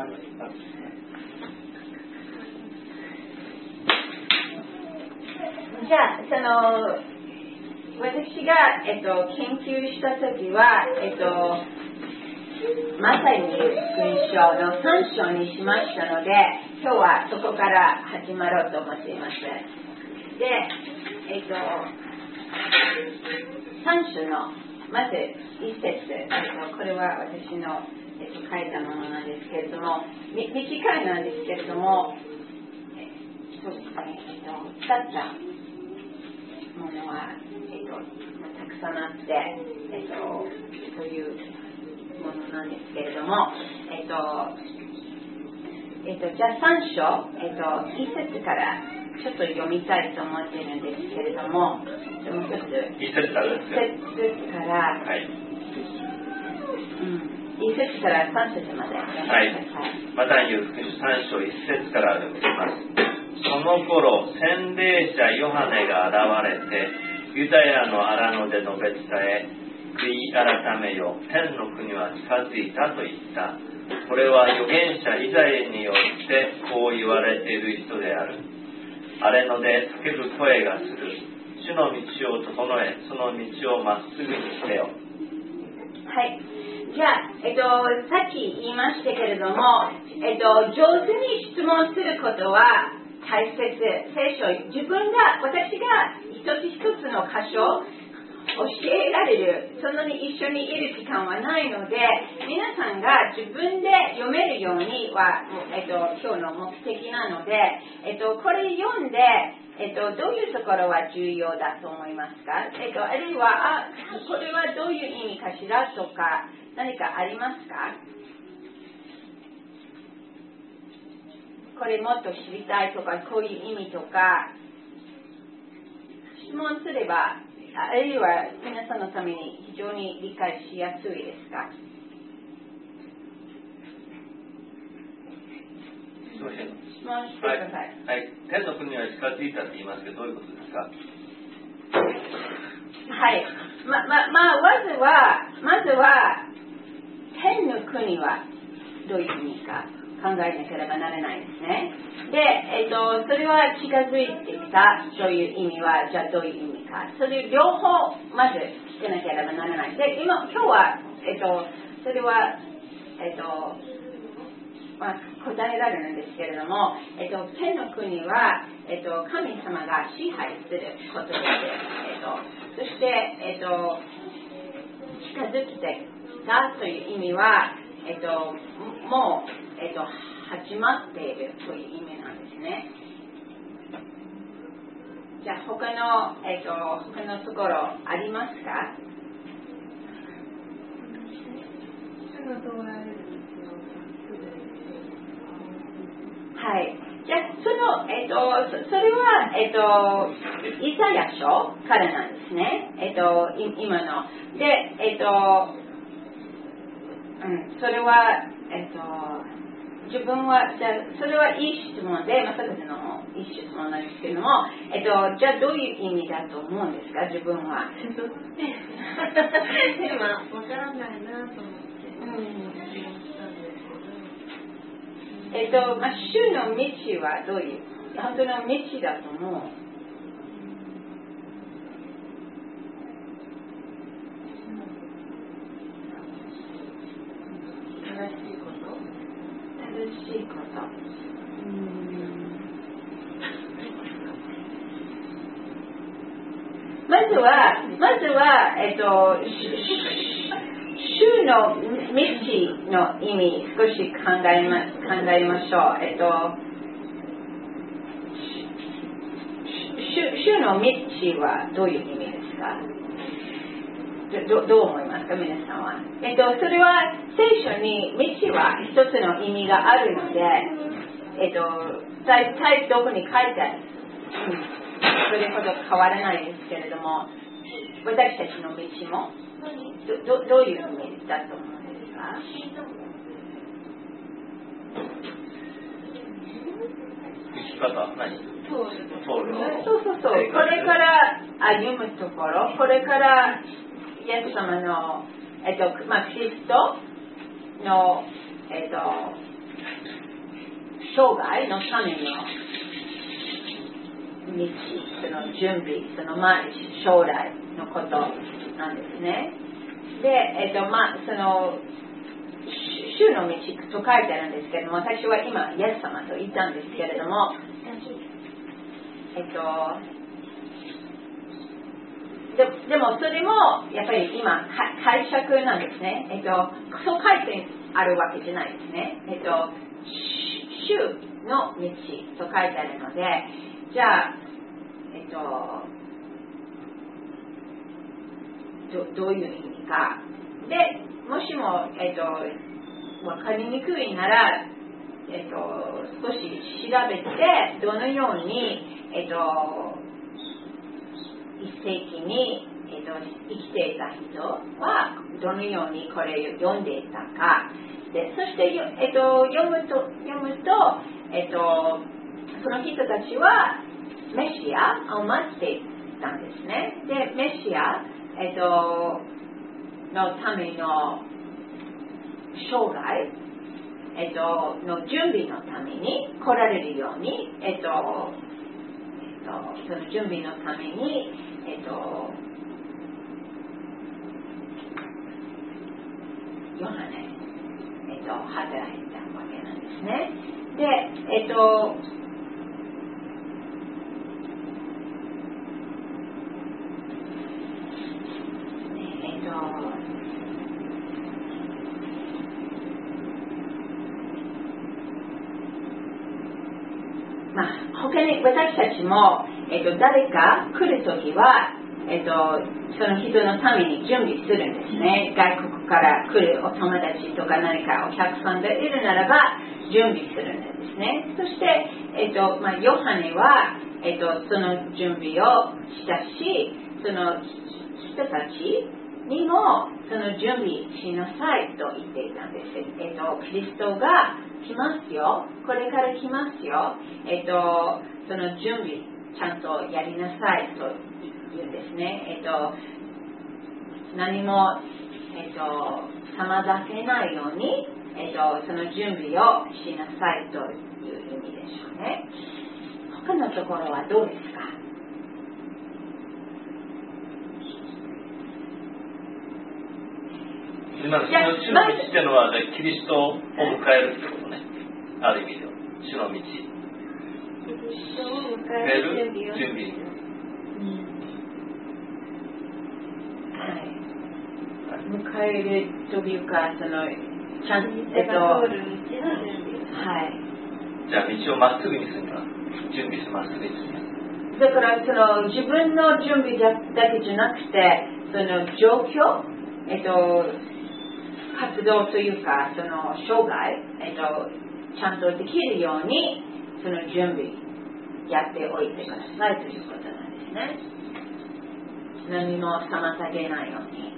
じゃあ私が、研究したときは、マタイに福音書の3章にしましたので、今日はそこから始まろうと思っています。で、3章のまず1節、これは私の、書いたものなんですけれども、短いなんですけれども、そうですね、使ったものは、たくさんあって、そういうものなんですけれども、じゃあ3章、1節からちょっと読みたいと思っているんですけれども、もう一つ1節からですね。1節から、はい、1節から3節まで。はい。 マタイによる福音書3章1節から読みます。その頃、洗礼者ヨハネが現れて、ユダヤの荒野で述べ伝え、悔い改めよ、天の国は近づいたと言った。これは預言者イザヤによってこう言われている人である。荒れ野で叫ぶ声がする。主の道を整え、その道をまっすぐにしてよ。 はい。じゃあ、さっき言いましたけれども、上手に質問することは大切。聖書、私が一つ一つの箇所を教えられる、そのに一緒にいる時間はないので、皆さんが自分で読めるようには、今日の目的なので、これ読んで、どういうところは重要だと思いますか？あるいは、これはどういう意味かしらとか、何かありますか？これもっと知りたいとか、こういう意味とか、質問すれば、あるいは皆さんのために非常に理解しやすいですか？質問してください。 はい。天の国は近づいたと言いますけど、どういうことですか？ はい。まずは、天の国はどういう意味か考えなければならないですね。で、それは近づいてきたという意味は、じゃあどういう意味か。それ両方まず知らなければならない。で、今日は、それは、答えられるんですけれども、天の国は、神様が支配することです。そして、近づいてきたという意味は、もう、始まっているという意味なんですね。じゃあ他のところありますか？はい。じゃあそれはイザヤ書からなんですね。今のでそれは自分はじゃあそれはいい質問で、まさかのいい質問なんですけれども、じゃあどういう意味だと思うんですか？自分は。 今わからないなと思って。 主の道はどういう本当の道だと思う？ 正しいこと。 まずは主の道の意味少し考えましょう。主の道はどういう意味ですか？どう思いますか皆さんは？それは聖書に道は一つの意味があるので、大体どこに書いてある、それほど変わらないですけれども、私たちの道もどういう意味だと思うんですか？ 生き方何？ そう。これから歩むところ、これからイエス様のキリストの生涯のための道、その準備、その将来のことなんですね。で、その主の道と書いてあるんですけれども、私は今イエス様と言ったんですけれども、でもそれもやっぱり今解釈なんですね。そう書いてあるわけじゃないですね。主の道と書いてあるので、じゃあどういう意味か。で、もしも分かりにくいなら、少し調べてどのように一世紀に、生きていた人はどのようにこれを読んでいたか。で、そして読むと、その人たちはメシアを待っていたんですね。で、メシア、のための生涯、の準備のために来られるように、その準備のために、ヨハネ、働いたわけなんですね。で、他に私たちも、誰か来るときは、その人のために準備するんですね。外国から来るお友達とか何かお客さんがいるならば準備するんですね。そして、ヨハネは、その準備をしたし、その人たちにもその準備しなさいと言っていたんです。キリストが来ますよ。これから来ますよ。その準備ちゃんとやりなさいと言うんですね。何も、妨げないように、その準備をしなさいという意味でしょうね。他のところはどうですか？ 今の主の道っていうのは、キリストを迎えるってことね。ある意味では主の道。 キリストを迎える準備。 迎えるというか、そのちゃんとじゃあ道をまっすぐにするには準備してまっすぐにする。 だからその自分の準備だけじゃなくて、その状況、活動というか、その生涯、ちゃんとできるようにその準備やっておいてくださいということなんですね。何も妨げないように。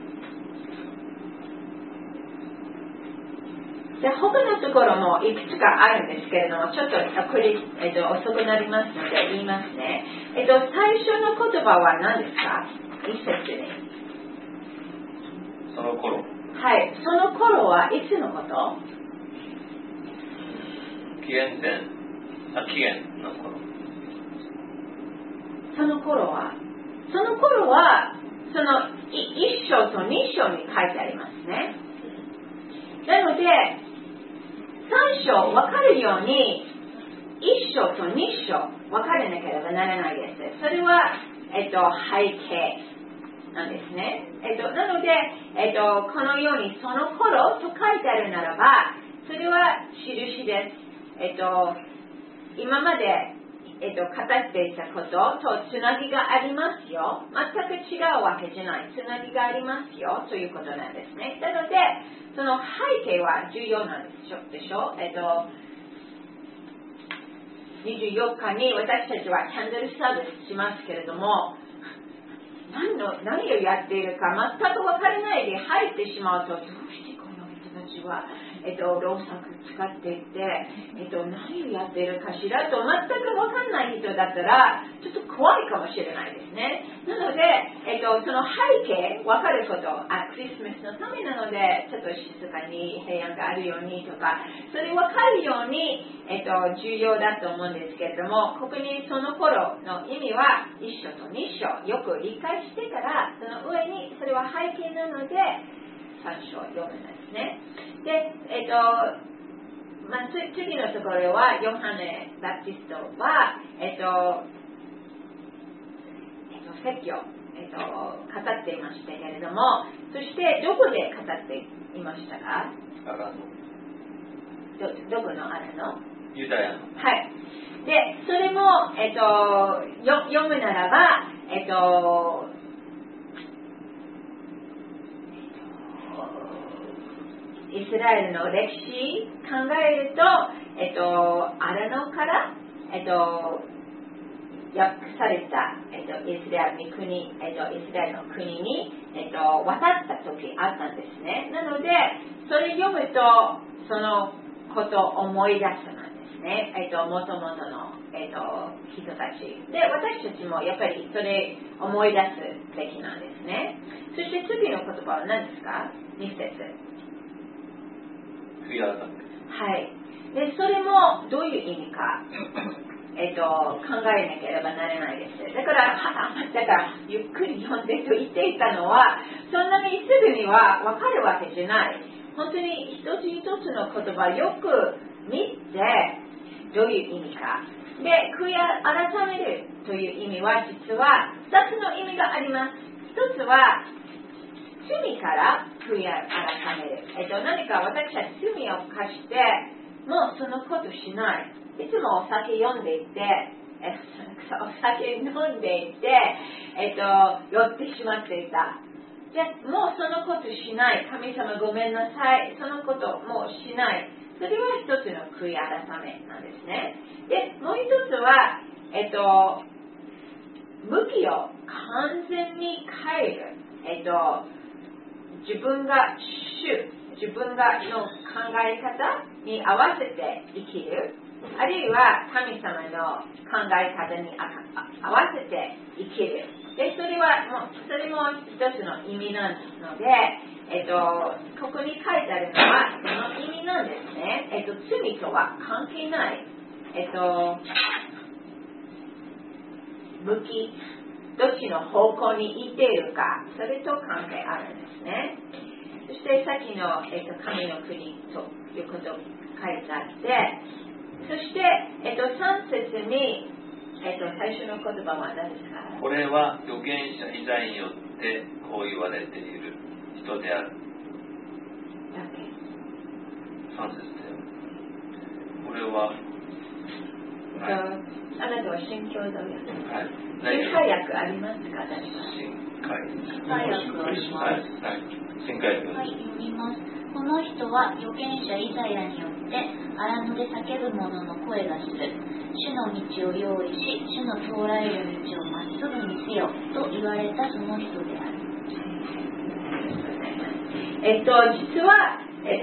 で、他のところもいくつかあるんですけれども、ちょっと遅くなりますので言いますね。最初の言葉は何ですか？一節に。 その頃。 はい、その頃はいつのこと？ 紀元の頃。 その頃はその1章と2章に書いてありますね。なので3章分かるように1章と2章分かれなければならないです。それは、背景なんですね。なので、このようにその頃と書いてあるならば、それは印です。今まで、語っていたこととつなぎがありますよ。全く違うわけじゃない。つなぎがありますよということなんですね。なので、その背景は重要なんでしょ。24日に私たちはキャンドルサービスしますけれども、何をやっているか全く分からないで入ってしまうと、どうしてこの人たちは、ろうそく使っていて、何をやっているかしらと全く分かんない人だったらちょっと怖いかもしれないですね。なので、その背景分かること、クリスマスのためなのでちょっと静かに平安があるようにとか、それ分かるように重要だと思うんですけれども、ここにその頃の意味は1章と2章よく理解してから、その上にそれは背景なので3章を読むんですね。で、次のところはヨハネ・バプティストは、説教、語っていましたけれども、そしてどこで語っていましたか？どこのアラノ？ ユダヤの。 はい。で、それも、読むならば、イスラエルの歴史考えると、アラノから、訳された、イスラエルの国に、渡った時あったんですね。なので、それ読むと、そのことを思い出すなんですね。もともとの、人たち。で、私たちもやっぱりそれ思い出すべきなんですね。そして次の言葉は何ですか？2節。 悔い改め。 はい。で、それもどういう意味か。考えなければならないです。だからゆっくり読んでと言っていたのは、そんなにすぐには分かるわけじゃない。本当に一つ一つの言葉よく見て、どういう意味か。で、悔い改めるという意味は、実は2つの意味があります。1つは、罪から悔い改める。何か私は罪を犯して、もうそのことしない。いつもお酒飲んでいて、酔ってしまっていた。じゃあもうそのことしない。神様ごめんなさい。そのこともうしない。それは一つの悔い改めなんですね。で、もう一つは、向きを完全に変える。自分がの考え方に合わせて生きる。あるいは神様の考え方に合わせて生きる。で、それも一つの意味なので、ここに書いてあるのはその意味なんですね。罪とは関係ない。向き、どっちの方向に行っているか、それと関係あるんですね。そしてさっきの、神の国ということを書いてあって、そして、3節に、最初の言葉は何ですか？ これは預言者イザヤによってこう言われている人である。3節で。これは、 あなたは新共同訳。 はい。 新海訳ありますか？ 新海訳あります。 新海訳。 はい、読みます。この人は預言者イザヤによって荒野で叫ぶ者の声がする。主の道を用意し、主の通られる道をまっすぐにせよと言われたその人である。 実は、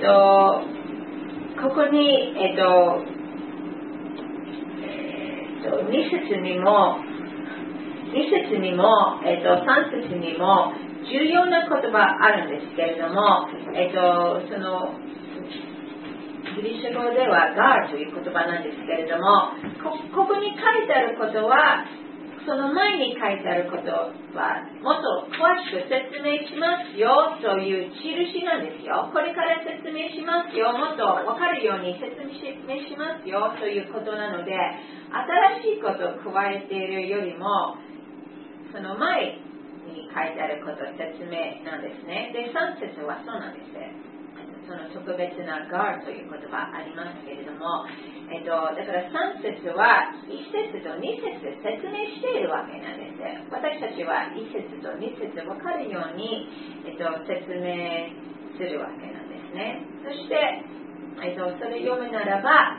ここに、2節にも、3節にも重要な言葉あるんですけれども、そのギリシャ語ではガーという言葉なんですけれども、ここに書いてあることは、その前に書いてあることはもっと詳しく説明しますよという印なんですよ。これから説明しますよ、もっと分かるように説明しますよということなので、新しいことを加えているよりもその前に書いてあること説明なんですね。で、3節はそうなんです。その特別なガーという言葉ありますけれども、だから3節は1節と2節で説明しているわけなんです。私たちは1節と2節分かるように、説明するわけなんですね。そして、それ読むならば、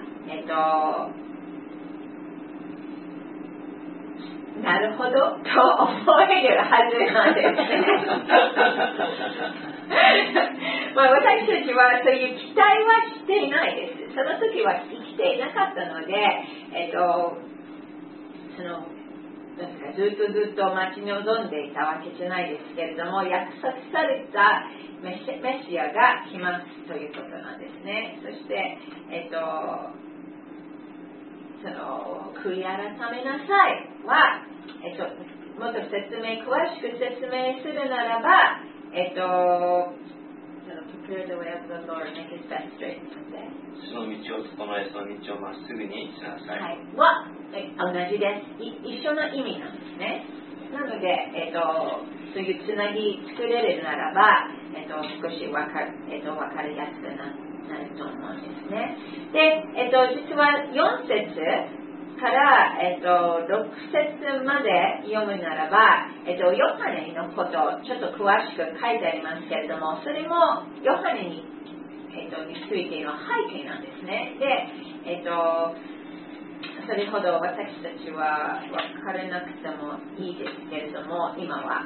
なるほどと思えるはずなんですね。私たちはそういう期待はしていないです。その時は生きていなかったので、ずっと待ち望んでいたわけじゃないですけれども、約束されたメシアが来ますということなんですね。そして、 その悔い改めなさいは、もっと説明、詳しく説明するならば、Prepare the way of the Lord, make his path straight. 主の道を整え、その道をまっすぐにしなさい。 はい、は同じです。一緒の意味なんですね。なので、そういうつなぎ作れるならば、少し分かりやすくなると思うんですね。で、実は4節から、6節まで読むならば、ヨハネのことをちょっと詳しく書いてありますけれども、それもヨハネに、ついての背景なんですね。で、それほど私たちは分からなくてもいいですけれども、今は、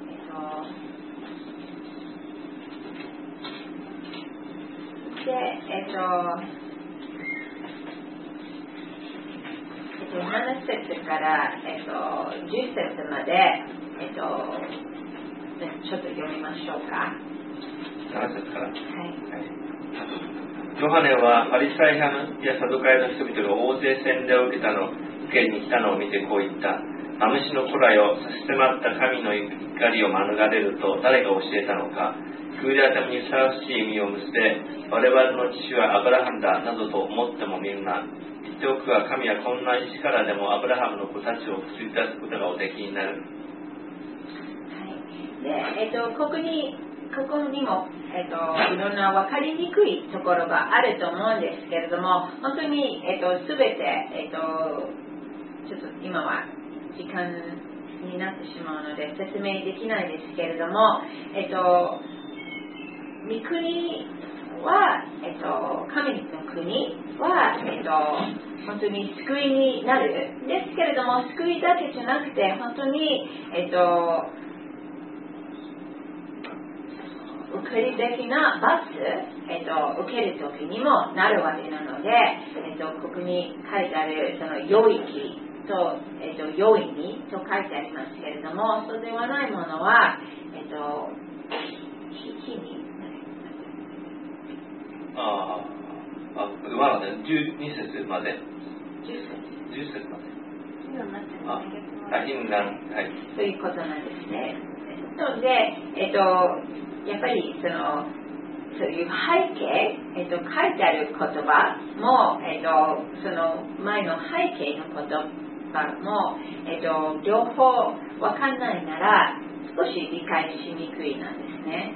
で、7節から、10節まで、ちょっと読みましょうか。 7節から。 はい。 ヨハネはパリサイ派やサドカイの人々が大勢洗礼を受けに来たのを見てこう言った。マムシの子らよ、差し迫った神の怒りを免れると誰が教えたのか。悔い改めにふさわしい意味を結べ、我々の父はアブラハムだなどと思ってもみるな。言っておくが、神はこんな石からでもアブラハムの子たちを救い出すことがおできになる。 はい。で、ここにも、いろんな分かりにくいところがあると思うんですけれども、本当に、すべて、ちょっと今は時間になってしまうので説明できないですけれども、御国は、神の国は、本当に救いになるですけれども、救いだけじゃなくて本当に、受けるべきな罰、受ける時にもなるわけなので、ここに書いてあるその領域と、容易にと書いてありますけれども、そうではないものは、火にまだね、12節まで。10節まで。 ということなんですね。なので、やっぱりそういう背景、書いてある言葉も、その前の背景の言葉も、両方わかんないなら少し理解しにくいなんですね。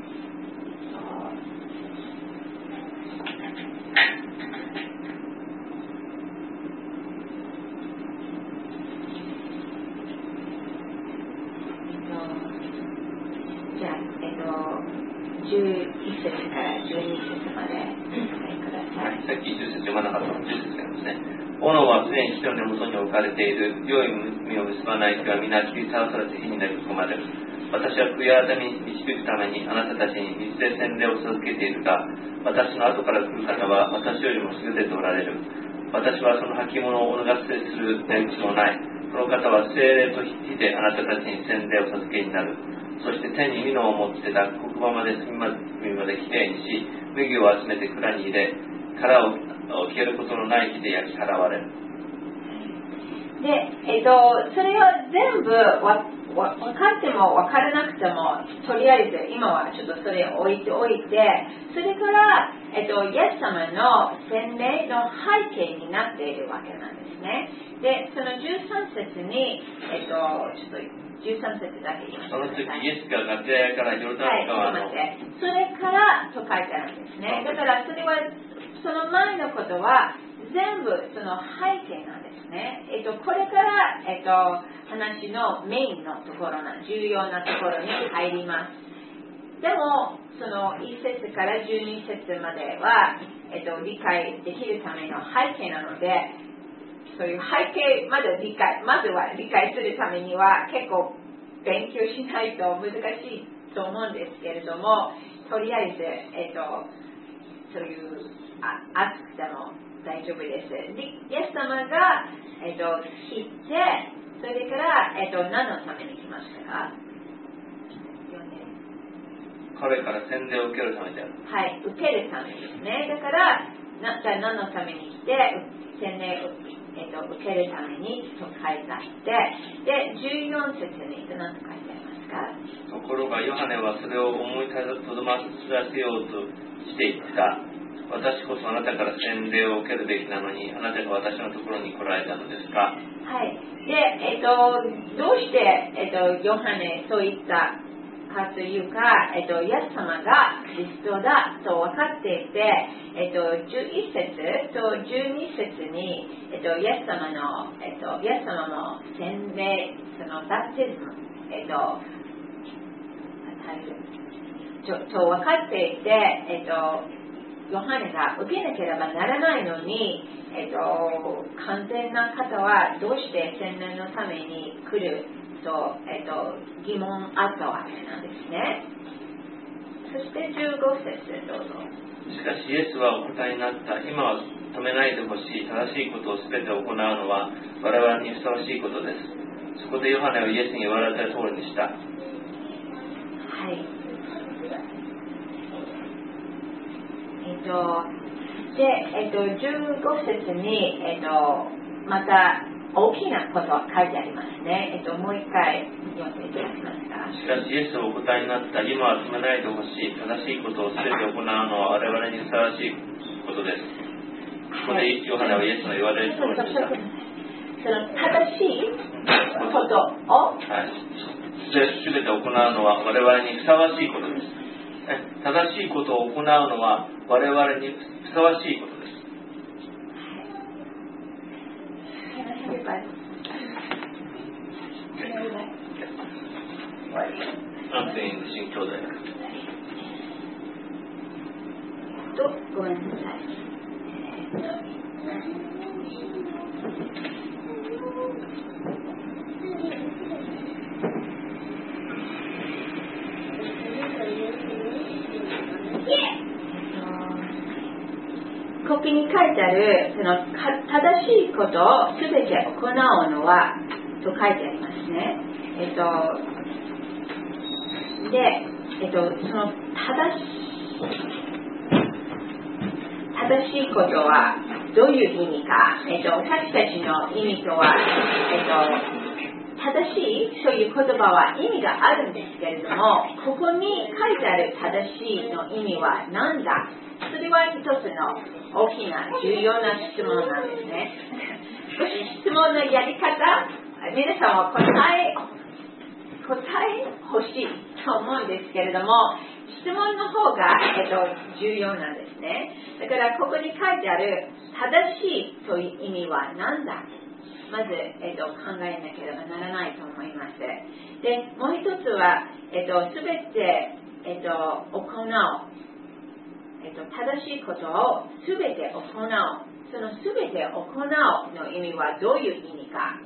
じゃあ、11節から12節までお伝えください。 さっき10節読まなかったので10節ですね。斧は常に人の根元に置かれている。良い実を結ばない木は皆切り倒されて火に投げ込まれる。私は悔い改めに導くためにあなたたちに水で洗礼を授けているが、私の後から来る方は私よりも優れておられる。私はその履物をお脱がせする値打ちもない。この方は聖霊と火であなたたちに洗礼を授けになる。そして手に蓑を持って脱穀場まで隅まできれいにし、麦を集めて蔵に入れ、殻を消えることのない火で焼き払われる。 で、それを全部分かっても分からなくても、とりあえず今はちょっとそれを置いておいて、それから、イエス様の洗礼の背景になっているわけなんですね。で、その13節に、ちょっと13節だけ言いましょう。 その時イエスがガリラヤからヨルダン川の、 それからと書いてあるんですね。だからそれはその前のことは全部その背景なんですね。これから、話のメインのところ重要なところに入ります。でもその1節から12節までは、理解できるための背景なので、そういう背景まずは理解するためには結構勉強しないと難しいと思うんですけれども、とりあえず、そういう熱くても大丈夫です。イエス様が、来て、それから、何のために来ましたか？ 彼から洗礼を受けるためである。 はい、受けるためですね。だからじゃあ何のために来て洗礼を受受けるためにと書いてあって、で、14節に何と書いてありますか？ ところがヨハネはそれを思いとどまらせようとしていった。私こそあなたから洗礼を受けるべきなのに、あなたが私のところに来られたのですか？ はい。で、どうして、ヨハネそう言ったかというか、イエス様がキリストだと分かっていて、11節と12節に、イエス様の洗礼、そのバプテスム、と分かっていて、ヨハネが受けなければならないのに、完全な方はどうして洗礼のために来ると、疑問あったわけなんですね。そして15節どうぞ。 しかしイエスはお答えになった。今は止めないでほしい。正しいことをすべて行うのは我々にふさわしいことです。そこでヨハネはイエスに言われた通りにした。はい。 で、15節に、また大きなことが書いてありますね。もう一回読んでいただけますか。 しかしイエスはお答えになった。今は止めないでほしい。正しいことをすべて行うのは我々にふさわしいことです。ここでヨハネはイエスの言われる通りにした。 その正しいことを、 すべて行うのは我々にふさわしいことです。正しいことを行うのは我々にふさわしいことです。安全新兄弟とごめんなさい。ここに書いてあるその正しいことをすべて行うのはと書いてありますね。で、その正しいことはどういう意味か、私たちの意味とは、正しいそういう言葉は意味があるんですけれども、ここに書いてある正しいの意味は何だ？それは一つの大きな重要な質問なんですね。少し質問のやり方、皆さんは答え欲しいと思うんですけれども、質問の方が、重要なんですね。だからここに書いてある正しいという意味は何だ？まず、考えなければならないと思います。で、もう一つは、すべて、行う。正しいことをすべて行う。そのすべて行うの意味はどういう意味か。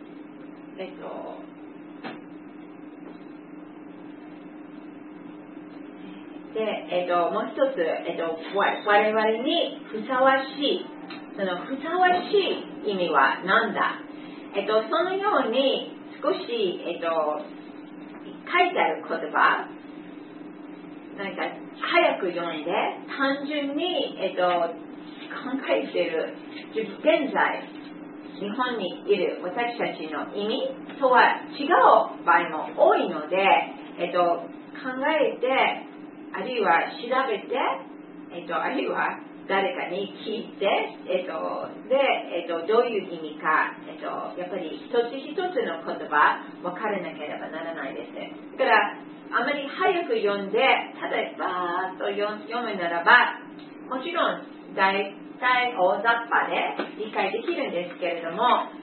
で、もう一つ、我々にふさわしい。そのふさわしい意味は何だ？そのように少し、書いてある言葉、なんか早く読んで単純に、考えている現在日本にいる私たちの意味とは違う場合も多いので、考えてあるいは調べて、あるいは誰かに聞いて、で、どういう意味か、やっぱり一つ一つの言葉分からなければならないです。だからあまり早く読んで、ただバーッと読むならば、もちろん大体大雑把で理解できるんですけれども、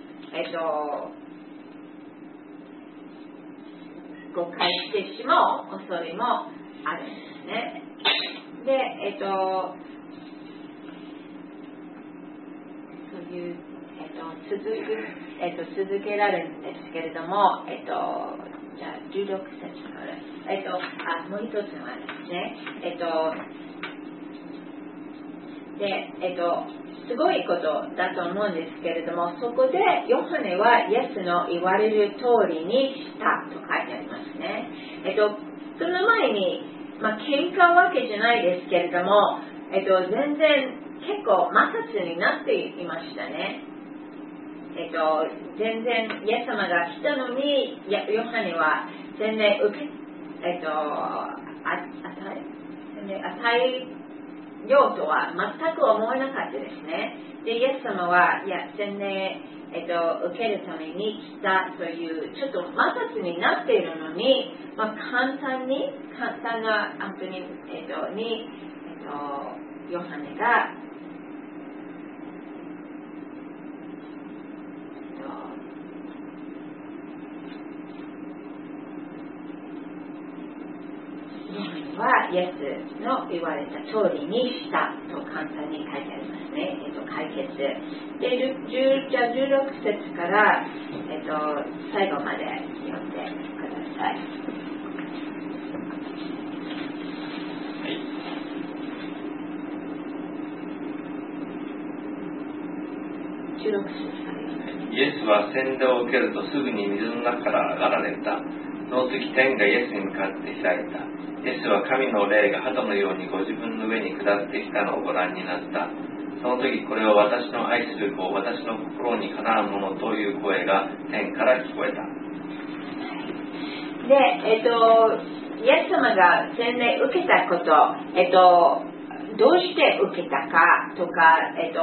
誤解してしまう恐れもあるんですね。で、そういう、続けられるんですけれども、じゃあ16節から、もう一つはですね、すごいことだと思うんですけれども、そこでヨハネはイエスの言われる通りにしたと書いてありますね。その前に、喧嘩わけじゃないですけれども、全然結構摩擦になっていましたね。 全然イエス様が来たのにヨハネは全然与えようとは全く思わなかったですね。でイエス様はいや全然、受けるために来たというちょっと摩擦になっているのに、簡単な本当に、ヨハネがはイエスの言われた通りにしたと簡単に書いてありますね。解決で16節から、最後まで読んでください。16節からイエスは洗礼を受けるとすぐに水の中から上がられた。その時天がイエスに向かって開いた。イエスは神の霊が鳩のようにご自分の上に下ってきたのをご覧になった。その時これは私の愛する子、私の心にかなうものという声が天から聞こえた。 で、イエス様が洗礼受けたこと、どうして受けたかとか、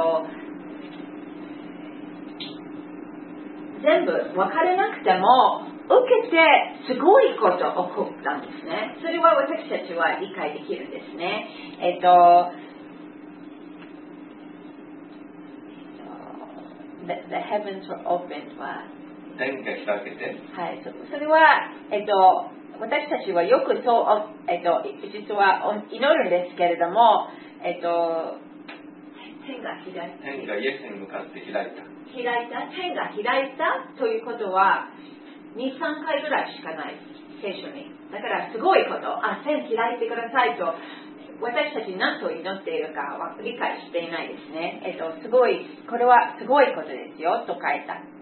全部分からなくても受けてすごいこと起こったんですね。それは私たちは理解できるんですね。The heavens were opened は天が開けて、 はい、それは、私たちはよくそう、実は祈るんですけれども、天がイエスに向かって開いた。 天が開いたということは 2,3 回ぐらいしかない聖書に。だからすごいこと、天開いてくださいと私たち何と祈っているかは理解していないですね。すごい、これはすごいことですよと書いてあって、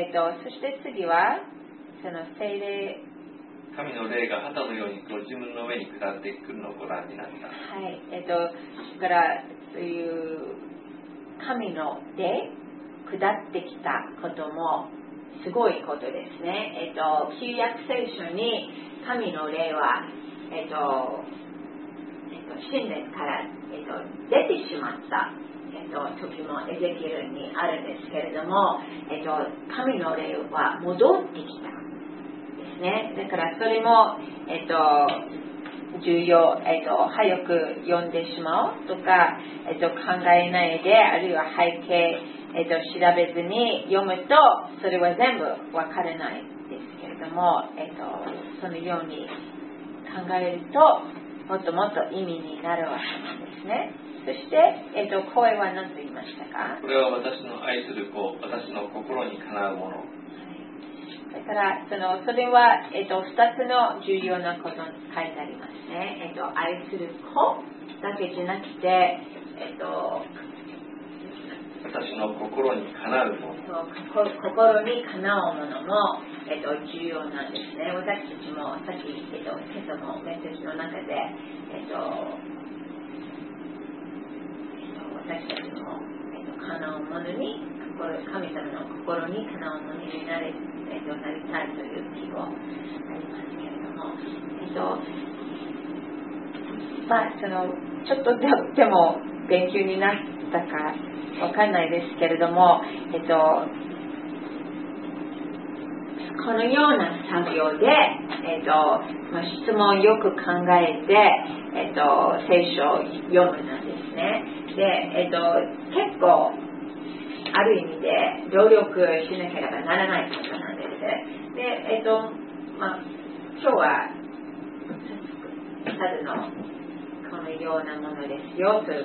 そして次はその聖霊、 神の霊が旗のようにご自分の上に下ってくるのをご覧になった。 はい、だからそういう神の霊下ってきたこともすごいことですね。旧約聖書に神の霊は神殿から出てしまった時もエゼキエルにあるんですけれども、神の霊は戻ってきたですね。だからそれも重要、早く読んでしまうとか、考えないで、あるいは背景、調べずに読むとそれは全部わからないですけれども、そのように考えるともっともっと意味になるわけなんですね。そして、声は何と言いましたか？ これは私の愛する子、私の心にかなうもの。 だからそれは、2つの重要なことに書いてありますね。愛する子だけじゃなくて、 私の心にかなうもの。 心にかなうものも、重要なんですね。私たちもさっき、今朝もメッセージの中で、私たちも、かなうものに神様の心にかなうものになりたいという希望ありますけれども、ちょっとでも勉強になったかわかんないですけれども、このような作業で、質問をよく考えて、聖書を読むなんですね。で、結構ある意味で努力しなければならないことなんです。で、今日はただのこのようなものですよと、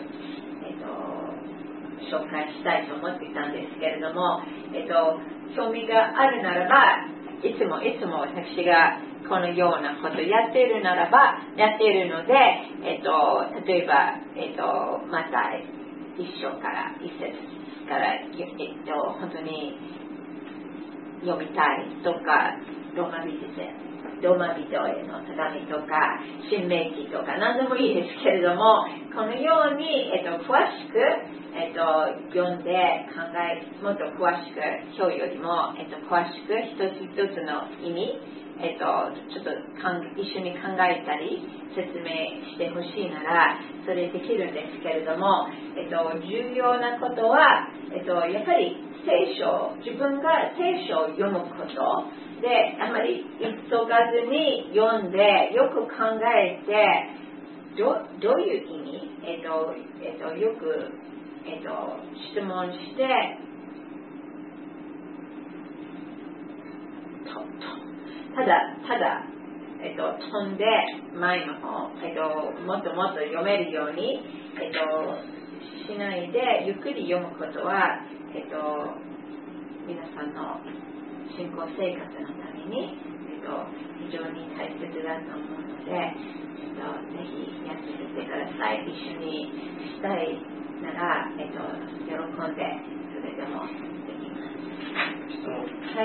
紹介したいと思っていたんですけれども、興味があるならばいつも私がこのようなことをやっているならばやっているので、例えば、また1章から1節から、本当に読みたいとかローマ人への手紙とか新明記とか何でもいいですけれども、このように、詳しく、読んでもっと詳しく今日よりも、詳しく一つ一つの意味、ちょっと一緒に考えたり説明してほしいならそれできるんですけれども、重要なことは、やっぱり自分が聖書を読むことで、あまり急がずに読んでよく考えてどういう意味、よく、質問してただ、飛んで前の方、もっともっと読めるように、しないでゆっくり読むことは、皆さんの信仰生活のために、非常に大切だと思うので、ぜひやってみてください。一緒にしたいなら、喜んでそれでもできます。 質問、 はい。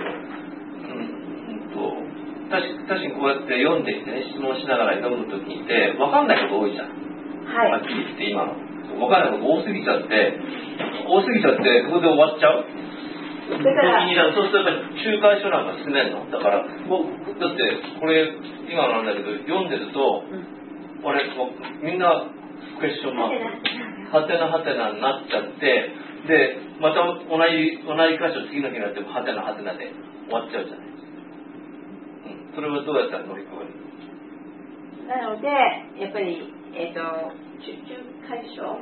確かにこうやって読んできてね、質問しながら読むときって分かんないこと多いじゃん。 はい。 はっきり言って今の分かんないこと多すぎちゃって、ここで終わっちゃう。 だからそうするとやっぱり仲介書なんか進めるの。だからだってこれ今なんだけど読んでると、みんなクエスチョンマーク、はてなはてなになっちゃって、でまた同じ箇所次の日になってもはてなはてなで終わっちゃうじゃない。それはどうやったら乗り越える？ なのでやっぱり仲介書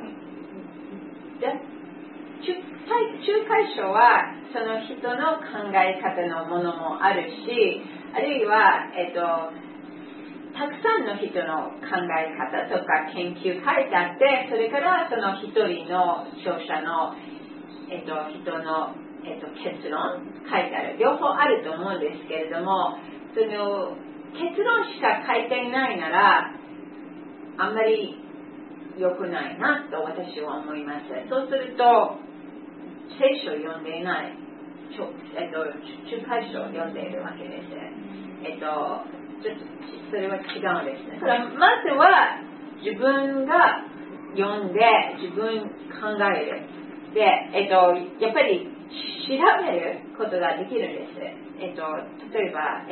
はその人の考え方のものもあるし、あるいは、たくさんの人の考え方とか研究書いてあって、それからその一人の著者の、人の、結論書いてある。両方あると思うんですけれども、その結論しか書いていないならあんまり良くないなと私は思います。そうすると聖書を読んでいない、仲介書を読んでいるわけです。ちょっとそれは違うんですね。まずは自分が読んで自分考える。で、やっぱり調べることができるんです。例えば、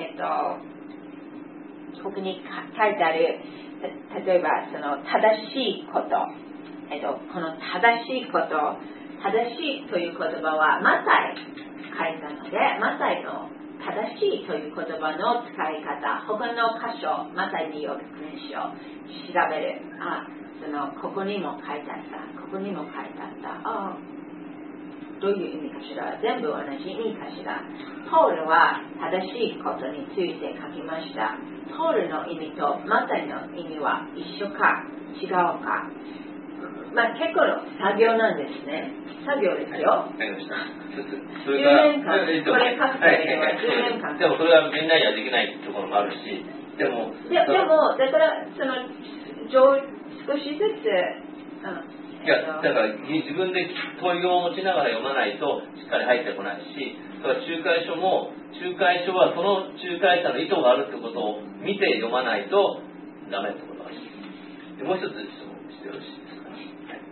ここに書いてある、例えばその正しいこと、この正しいこと、正しいという言葉はマタイ書いたので、マタイの正しいという言葉の使い方、他の箇所、マタイによる文章調べる。ここにも書いてあった、ここにも書いてあった。どういう意味かしら、全部同じ意味かしら。ポールは正しいことについて書きました。ポールの意味とマタイの意味は一緒か違うか。結構の作業なんですね。作業ですよ。 わかりました。 10年間、これ書くためには10年間。 でもそれはみんなにはできないところもあるし、でもだから少しずつ、 だから自分で問いを持ちながら読まないとしっかり入ってこないし、だから仲介書はその仲介者の意図があるってことを見て読まないとダメってことがある。でもう一つ質問してよろしいですか。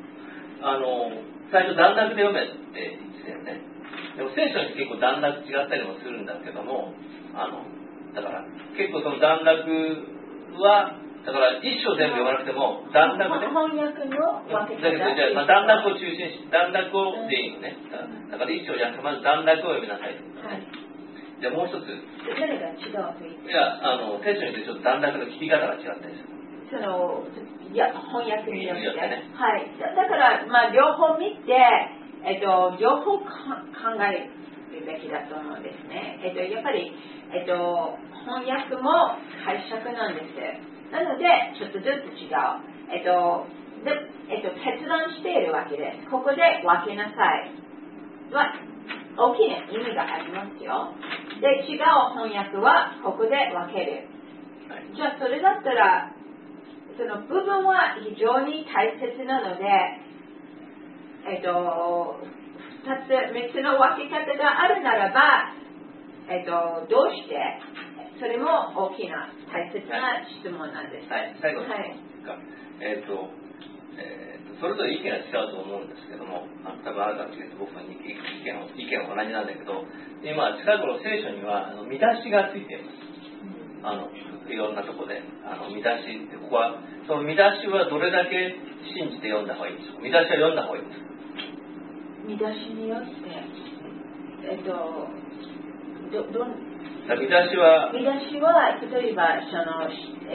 最初段落で読めって言ってたよね。でも聖書に結構段落違ったりもするんだけども、だから結構その段落はだから一章全部読まなくても段落で翻訳の分け方だけど段落を中心し段落をでいいのね。だから一章じゃなくてまず段落を読みなさい、はい、じゃあもう一つ何が違うと言って聖書によってちょっと段落の聞き方が違ったりする。 翻訳によってね、 はい、だから両方見て、両方考えるべきだと思うんですね。やっぱり、翻訳も解釈なんです。なのでちょっとずつ違う。結論しているわけです。ここで分けなさいは大きな意味がありますよ。で、違う翻訳はここで分ける。じゃあそれだったらその部分は非常に大切なので、3つの分け方があるならば、 どうしてそれも大きな大切な質問なんです。 はい、最後ですか。それぞれ意見が違うと思うんですけども、多分あなたたちと僕の意見は同じなんだけど、今近頃聖書には見出しがついています。いろんなところで見出しって、ここはその見出しはどれだけ信じて読んだ方がいいんですか。見出しは読んだ方がいいんですか。 見出しによって見出しは例えばその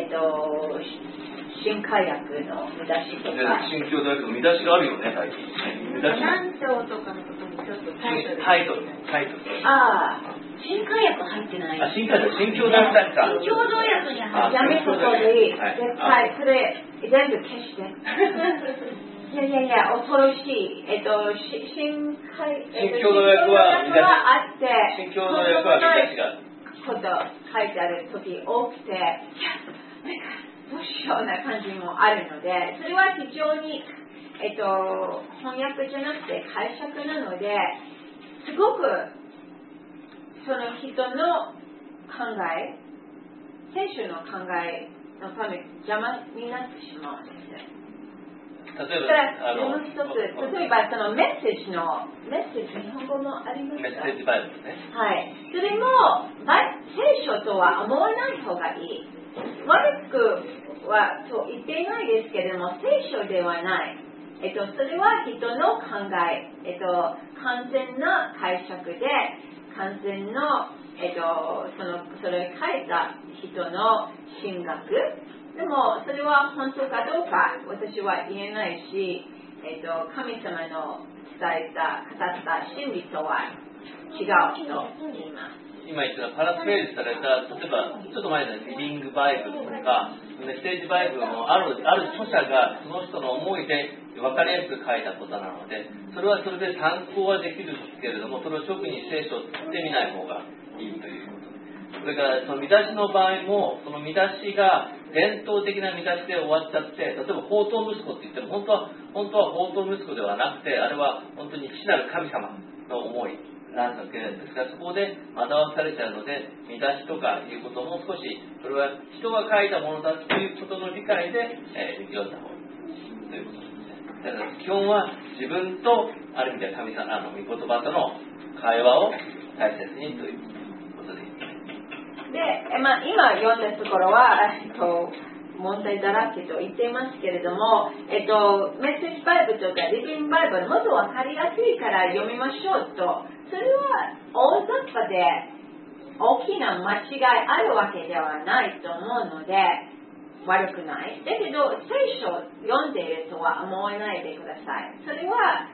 新海訳の見出しとか、 新教だけど見出しがあるよね、最近。 何章とかのことにちょっとタイトル。 ああ、 新海訳入ってない。 新教だったか。 新共同訳に入ってやめとこでいい。絶対それ全部消して。いや、恐ろしい。新共同訳はあって、 新共同訳は見出しがある。 こと書いてある時多くて、どうしような感じもあるので、それは非常に、翻訳じゃなくて解釈なので、すごくその人の考え、聖書の考えのため邪魔になってしまうんです。 例えばそのメッセージ、日本語もありますか？ メッセージバイブルね。 はい。それも聖書とは思わない方がいい。悪くはと言っていないですけれども、聖書ではない。それは人の考え、完全な解釈で、完全の、それを書いた人の神学。でもそれは本当かどうか私は言えないし、神様の伝えた語った真理とは違うと言います。 今言ったパラフレーズされた、例えばちょっと前のリビングバイブルとかメッセージバイブルもある著者がその人の思いで分かりやすく書いたことなので、それはそれで参考はできるんですけれども、それを直に聖書を使ってみない方がいいということ。それからその見出しの場合も、その見出しが伝統的な見出しで終わっちゃって、例えば宝刀息子って言っても本当は宝刀息子ではなくて、あれは本当に父なる神様の思いなんだけれども、ですからそこで惑わされちゃうので、見出しとかいうことも少しそれは人が書いたものだということの理解で、読んだ方がいいということですね。だから基本は自分とある意味では神様の御言葉との会話を大切にということです。 で、今読んだところは問題だらけと言っていますけれども、メッセージバイブルとかリビングバイブルもっと分かりやすいから読みましょうと、それは大雑把で大きな間違いあるわけではないと思うので悪くない。だけど聖書を読んでいるとは思わないでください。それは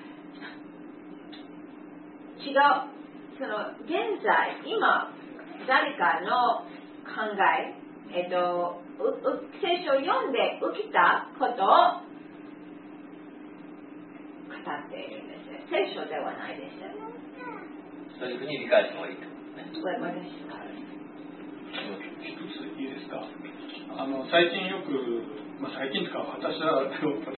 違う。その現在今誰かの考え、聖書を読んで受けたことを語っているんです。聖書ではないです。 そういうふうに理解した方がいいと思うんですね。 私から一ついいですか。最近よく、最近とか私は